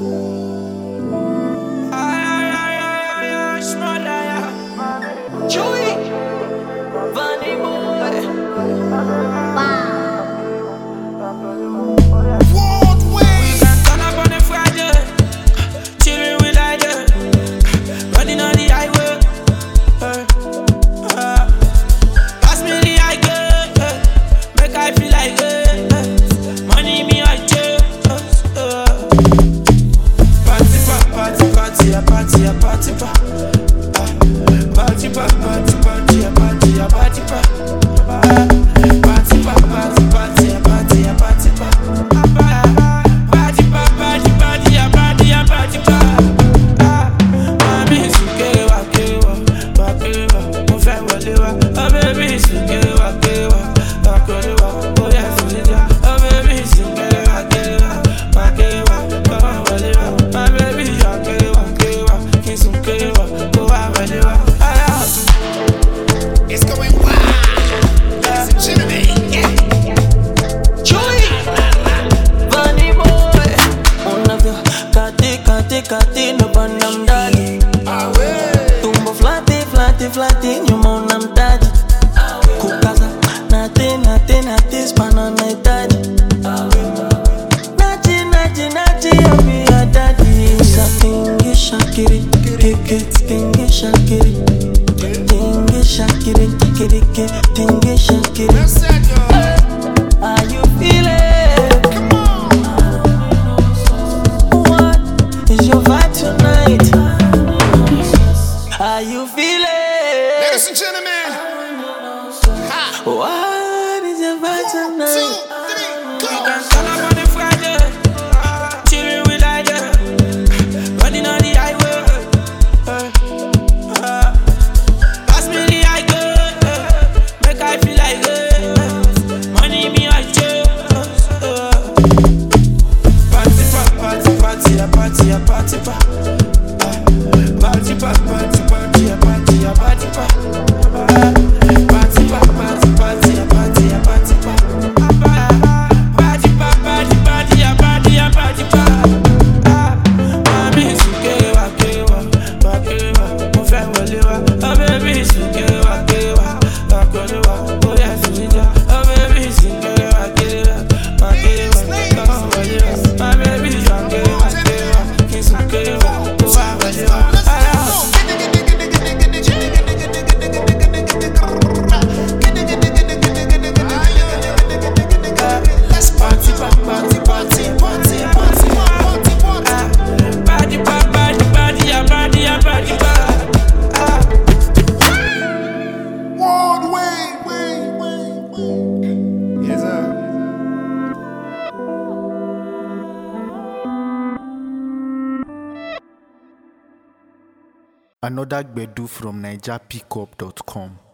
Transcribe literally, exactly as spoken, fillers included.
Flati, nyuma unamtaji kukaza nati nati nati spana naitaji naji naji naji yabi ya dadi satingi shakiri kiki tingi shakiri tingi shakiri kiki tingi shakiri. Are you feeling? Come on. What is your vibe tonight? Are you feeling? Ladies and gentlemen, ha. What is your vibe tonight? One, two, three, go. We can turn up on a Friday, chillin' with like that, running on the highway. Pass me the high girl, make I feel like it. Money me I chose. Party pa, party party, a party a party pa. Party pa, party party, a party a party pa. Party pa, party party, a party a party pa. Party pa, party party, a party a party pa. Mami suke wa kewa, wa kewa, mo fẹ́ wọlé wá. Oh baby suke wa kewa, wa kọ́lé wá. Oh yeah suja, oh baby suke wa kewa, wa kewa, wa wọlé wá. My baby suke wa kewa, kí suke wa, kó wá wọlé wá. Another Gbedu from Niger Pickup dot com.